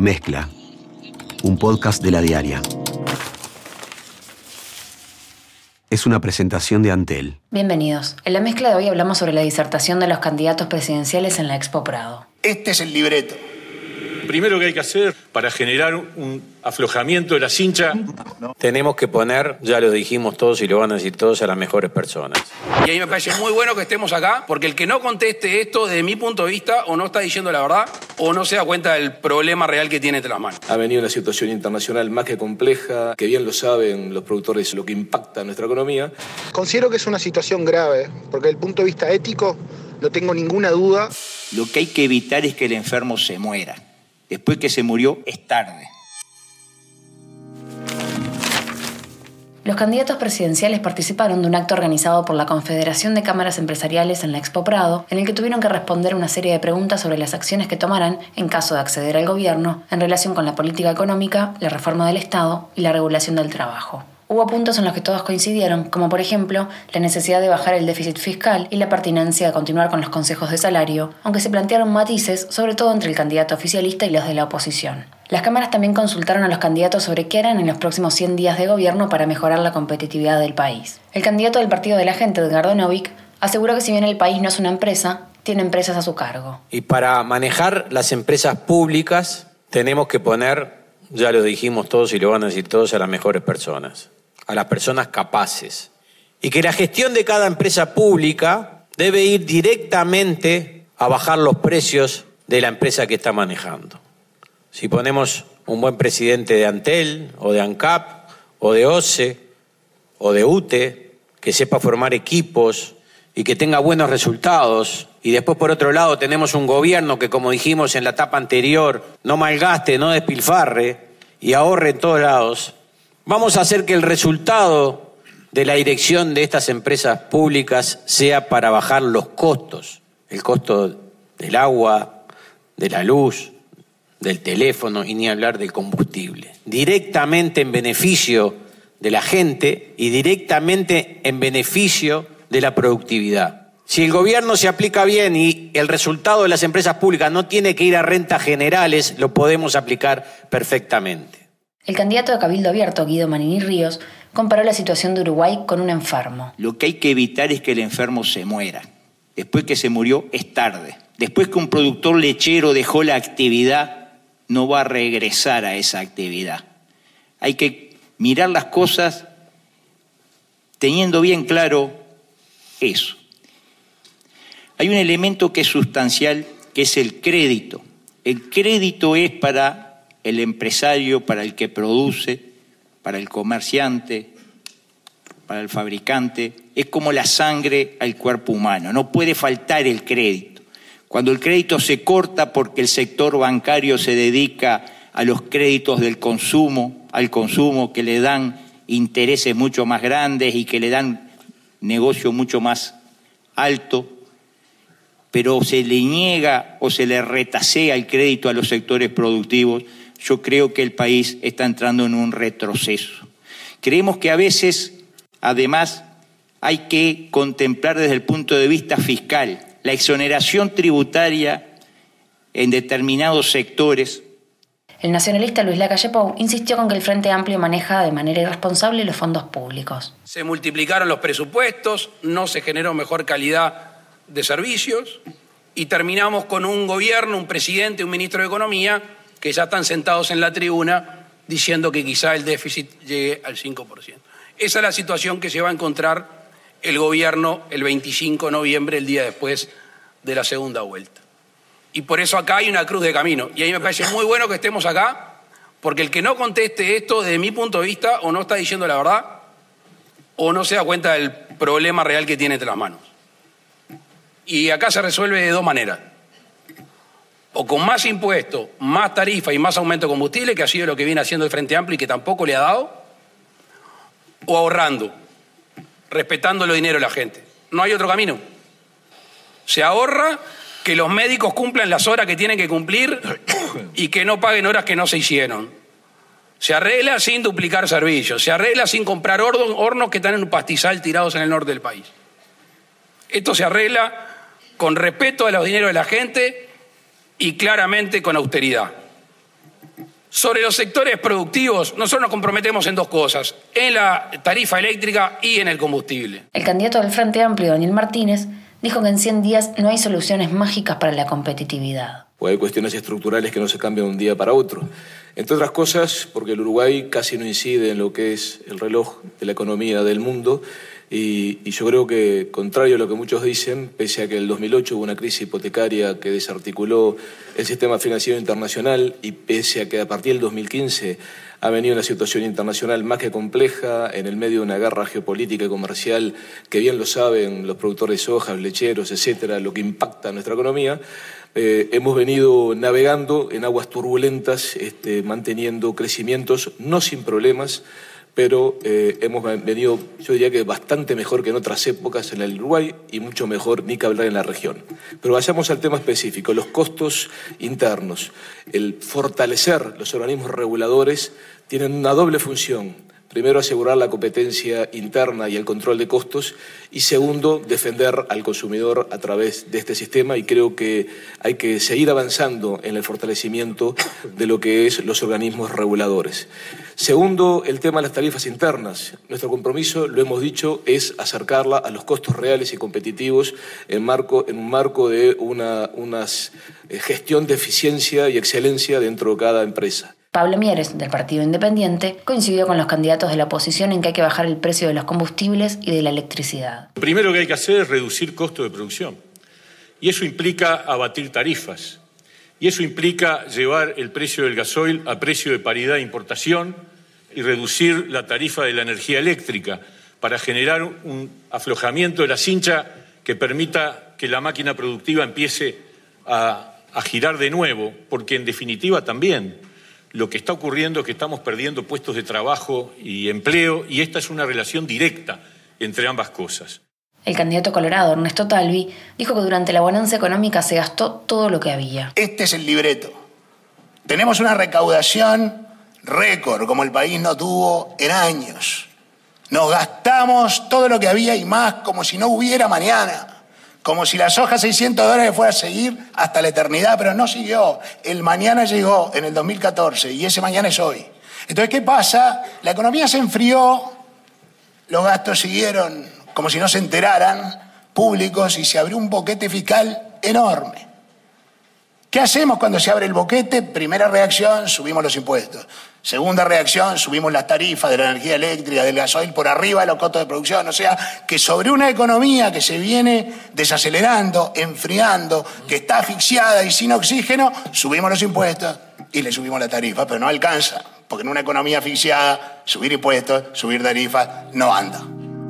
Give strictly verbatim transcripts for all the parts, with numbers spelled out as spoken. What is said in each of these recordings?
Mezcla, un podcast de La Diaria. Es una presentación de Antel. Bienvenidos. En la mezcla de hoy hablamos sobre la disertación de los candidatos presidenciales en la Expo Prado. Este es el libreto. Primero que hay que hacer para generar un aflojamiento de la cincha. Tenemos que poner, ya lo dijimos todos y lo van a decir todos, a las mejores personas. Y a mí me parece muy bueno que estemos acá, porque el que no conteste esto, desde mi punto de vista, o no está diciendo la verdad, o no se da cuenta del problema real que tiene entre las manos. Ha venido una situación internacional más que compleja, que bien lo saben los productores, lo que impacta en nuestra economía. Considero que es una situación grave, porque desde el punto de vista ético no tengo ninguna duda. Lo que hay que evitar es que el enfermo se muera. Después que se murió, es tarde. Los candidatos presidenciales participaron de un acto organizado por la Confederación de Cámaras Empresariales en la Expo Prado, en el que tuvieron que responder una serie de preguntas sobre las acciones que tomarán en caso de acceder al gobierno en relación con la política económica, la reforma del Estado y la regulación del trabajo. Hubo puntos en los que todos coincidieron, como por ejemplo la necesidad de bajar el déficit fiscal y la pertinencia de continuar con los consejos de salario, aunque se plantearon matices, sobre todo entre el candidato oficialista y los de la oposición. Las cámaras también consultaron a los candidatos sobre qué harán en los próximos cien días de gobierno para mejorar la competitividad del país. El candidato del Partido de la Gente, Edgardo Novick, aseguró que si bien el país no es una empresa, tiene empresas a su cargo. Y para manejar las empresas públicas tenemos que poner, ya lo dijimos todos y lo van a decir todos, a las mejores personas, a las personas capaces. Y que la gestión de cada empresa pública debe ir directamente a bajar los precios de la empresa que está manejando. Si ponemos un buen presidente de Antel, o de ANCAP, o de OCE, o de UTE, que sepa formar equipos y que tenga buenos resultados, y después por otro lado tenemos un gobierno que, como dijimos en la etapa anterior, no malgaste, no despilfarre y ahorre en todos lados, vamos a hacer que el resultado de la dirección de estas empresas públicas sea para bajar los costos, el costo del agua, de la luz, del teléfono y ni hablar del combustible, directamente en beneficio de la gente y directamente en beneficio de la productividad. Si el gobierno se aplica bien y el resultado de las empresas públicas no tiene que ir a rentas generales, lo podemos aplicar perfectamente. El candidato de Cabildo Abierto, Guido Manini Ríos, comparó la situación de Uruguay con un enfermo. Lo que hay que evitar es que el enfermo se muera. Después que se murió, es tarde. Después que un productor lechero dejó la actividad, no va a regresar a esa actividad. Hay que mirar las cosas teniendo bien claro eso. Hay un elemento que es sustancial, que es el crédito. El crédito es para el empresario, para el que produce, para el comerciante, para el fabricante. Es como la sangre al cuerpo humano. No puede faltar el crédito. Cuando el crédito se corta porque el sector bancario se dedica a los créditos del consumo, al consumo que le dan intereses mucho más grandes y que le dan negocio mucho más alto, pero se le niega o se le retasea el crédito a los sectores productivos, yo creo que el país está entrando en un retroceso. Creemos que a veces, además, hay que contemplar desde el punto de vista fiscal la exoneración tributaria en determinados sectores. El nacionalista Luis Lacalle Pou insistió con que el Frente Amplio maneja de manera irresponsable los fondos públicos. Se multiplicaron los presupuestos, no se generó mejor calidad de servicios y terminamos con un gobierno, un presidente, un ministro de Economía que ya están sentados en la tribuna diciendo que quizá el déficit llegue al cinco por ciento. Esa es la situación que se va a encontrar el gobierno el veinticinco de noviembre, el día después de la segunda vuelta. Y por eso acá hay una cruz de camino. Y a mí me parece muy bueno que estemos acá, porque el que no conteste esto, desde mi punto de vista, o no está diciendo la verdad, o no se da cuenta del problema real que tiene entre las manos. Y acá se resuelve de dos maneras. O con más impuestos, más tarifa y más aumento de combustible, que ha sido lo que viene haciendo el Frente Amplio y que tampoco le ha dado, o ahorrando, respetando los dineros de la gente. No hay otro camino. Se ahorra que los médicos cumplan las horas que tienen que cumplir y que no paguen horas que no se hicieron. Se arregla sin duplicar servicios. Se arregla sin comprar hornos que están en un pastizal tirados en el norte del país. Esto se arregla con respeto a los dineros de la gente y claramente con austeridad. Sobre los sectores productivos, nosotros nos comprometemos en dos cosas, en la tarifa eléctrica y en el combustible. El candidato del Frente Amplio, Daniel Martínez, dijo que en cien días no hay soluciones mágicas para la competitividad. O hay cuestiones estructurales que no se cambian de un día para otro. Entre otras cosas, porque el Uruguay casi no incide en lo que es el reloj de la economía del mundo. Y, y yo creo que, contrario a lo que muchos dicen, pese a que en el dos mil ocho hubo una crisis hipotecaria que desarticuló el sistema financiero internacional y pese a que a partir del dos mil quince ha venido una situación internacional más que compleja en el medio de una guerra geopolítica y comercial que bien lo saben los productores de soja, lecheros, etcétera, lo que impacta en nuestra economía, eh, hemos venido navegando en aguas turbulentas, este, manteniendo crecimientos no sin problemas, pero eh, hemos venido, yo diría que bastante mejor que en otras épocas en el Uruguay y mucho mejor ni que hablar en la región. Pero vayamos al tema específico, los costos internos. El fortalecer los organismos reguladores tienen una doble función. Primero, asegurar la competencia interna y el control de costos y segundo, defender al consumidor a través de este sistema y creo que hay que seguir avanzando en el fortalecimiento de lo que es los organismos reguladores. Segundo, el tema de las tarifas internas. Nuestro compromiso, lo hemos dicho, es acercarla a los costos reales y competitivos en, marco, en un marco de una unas, eh, gestión de eficiencia y excelencia dentro de cada empresa. Pablo Mieres, del Partido Independiente, coincidió con los candidatos de la oposición en que hay que bajar el precio de los combustibles y de la electricidad. Lo primero que hay que hacer es reducir costos de producción. Y eso implica abatir tarifas. Y eso implica llevar el precio del gasoil a precio de paridad de importación y reducir la tarifa de la energía eléctrica para generar un aflojamiento de la cincha que permita que la máquina productiva empiece a, a girar de nuevo, porque en definitiva también lo que está ocurriendo es que estamos perdiendo puestos de trabajo y empleo y esta es una relación directa entre ambas cosas. El candidato colorado, Ernesto Talvi, dijo que durante la bonanza económica se gastó todo lo que había. Este es el libreto. Tenemos una recaudación récord, como el país no tuvo en años. Nos gastamos todo lo que había y más como si no hubiera mañana. Como si la soja seiscientos dólares fuera a seguir hasta la eternidad, pero no siguió. El mañana llegó en el dos mil catorce y ese mañana es hoy. Entonces, ¿qué pasa? La economía se enfrió, los gastos siguieron como si no se enteraran, públicos, y se abrió un boquete fiscal enorme. ¿Qué hacemos cuando se abre el boquete? Primera reacción, subimos los impuestos. Segunda reacción, subimos las tarifas de la energía eléctrica, del gasoil, por arriba de los costos de producción. O sea, que sobre una economía que se viene desacelerando, enfriando, que está asfixiada y sin oxígeno, subimos los impuestos y le subimos la tarifa, pero no alcanza. Porque en una economía asfixiada, subir impuestos, subir tarifas, no anda.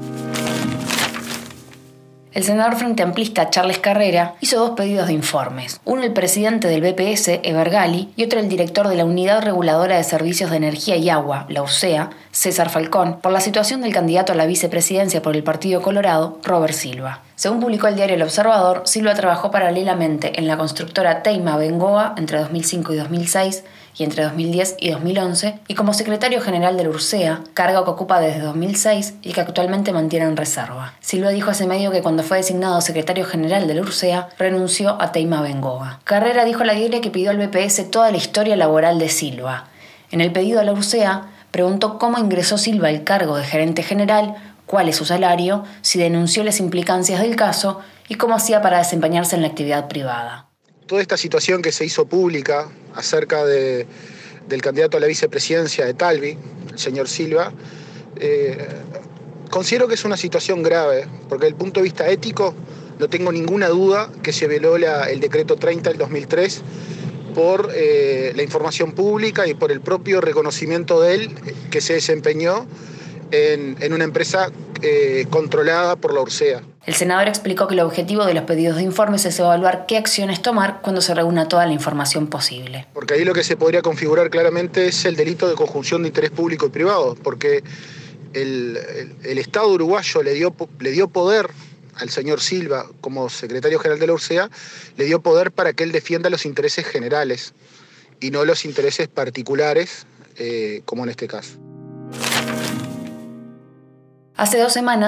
El senador frente amplista Charles Carrera hizo dos pedidos de informes. Uno el presidente del B P S, Eber Gali, y otro el director de la Unidad Reguladora de Servicios de Energía y Agua, la U C E A, César Falcón, por la situación del candidato a la vicepresidencia por el Partido Colorado, Robert Silva. Según publicó el diario El Observador, Silva trabajó paralelamente en la constructora Teima Bengoa entre dos mil cinco y dos mil seis y entre dos mil diez y dos mil once, y como secretario general de la U C E A, cargo que ocupa desde dos mil seis y que actualmente mantiene en reserva. Silva dijo a ese medio que cuando fue designado secretario general de la U C E A, renunció a Teima Bengoa. Carrera dijo a la diaria que pidió al B P S toda la historia laboral de Silva. En el pedido a la U C E A, preguntó cómo ingresó Silva al cargo de gerente general, cuál es su salario, si denunció las implicancias del caso y cómo hacía para desempeñarse en la actividad privada. Toda esta situación que se hizo pública acerca de, del candidato a la vicepresidencia de Talvi, el señor Silva, eh, considero que es una situación grave, porque desde el punto de vista ético no tengo ninguna duda que se violó la, el decreto treinta del dos mil tres por eh, la información pública y por el propio reconocimiento de él que se desempeñó en, en una empresa eh, controlada por la U C E A. El senador explicó que el objetivo de los pedidos de informes es evaluar qué acciones tomar cuando se reúna toda la información posible. Porque ahí lo que se podría configurar claramente es el delito de conjunción de interés público y privado, porque el, el, el Estado uruguayo le dio, le dio poder al señor Silva como secretario general de la U C E A, le dio poder para que él defienda los intereses generales y no los intereses particulares, eh, como en este caso. Hace dos semanas,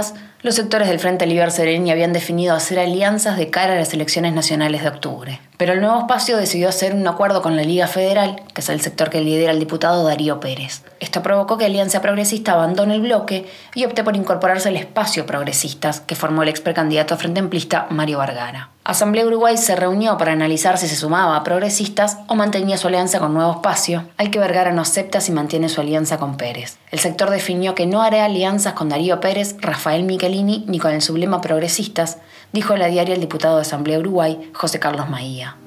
Los sectores del Frente Liber Sereni habían definido hacer alianzas de cara a las elecciones nacionales de octubre. Pero el Nuevo Espacio decidió hacer un acuerdo con la Liga Federal, que es el sector que lidera el diputado Darío Pérez. Esto provocó que Alianza Progresista abandone el bloque y opte por incorporarse al Espacio Progresistas, que formó el ex precandidato frente amplista Mario Vergara. Asamblea Uruguay se reunió para analizar si se sumaba a Progresistas o mantenía su alianza con Nuevo Espacio, al que Vergara no acepta si mantiene su alianza con Pérez. El sector definió que no hará alianzas con Darío Pérez, Rafael Michelini ni con el sublema Progresistas, dijo a la diaria el diputado de Asamblea Uruguay, José Carlos Maía.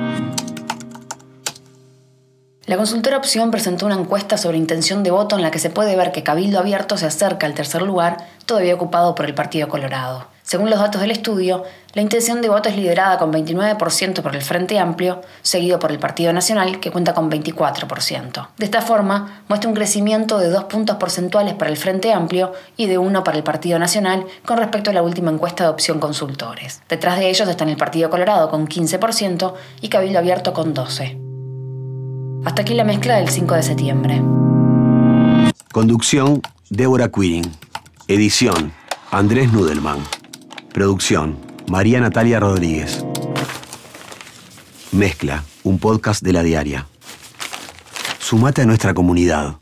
La consultora Opción presentó una encuesta sobre intención de voto en la que se puede ver que Cabildo Abierto se acerca al tercer lugar, todavía ocupado por el Partido Colorado. Según los datos del estudio, la intención de voto es liderada con veintinueve por ciento por el Frente Amplio, seguido por el Partido Nacional, que cuenta con veinticuatro por ciento. De esta forma, muestra un crecimiento de dos puntos porcentuales para el Frente Amplio y de uno para el Partido Nacional con respecto a la última encuesta de Opción Consultores. Detrás de ellos están el Partido Colorado con quince por ciento y Cabildo Abierto con doce por ciento. Hasta aquí la mezcla del cinco de septiembre. Conducción, Débora Quirin. Edición, Andrés Nudelman. Producción, María Natalia Rodríguez. Mezcla, un podcast de La Diaria. Sumate a nuestra comunidad.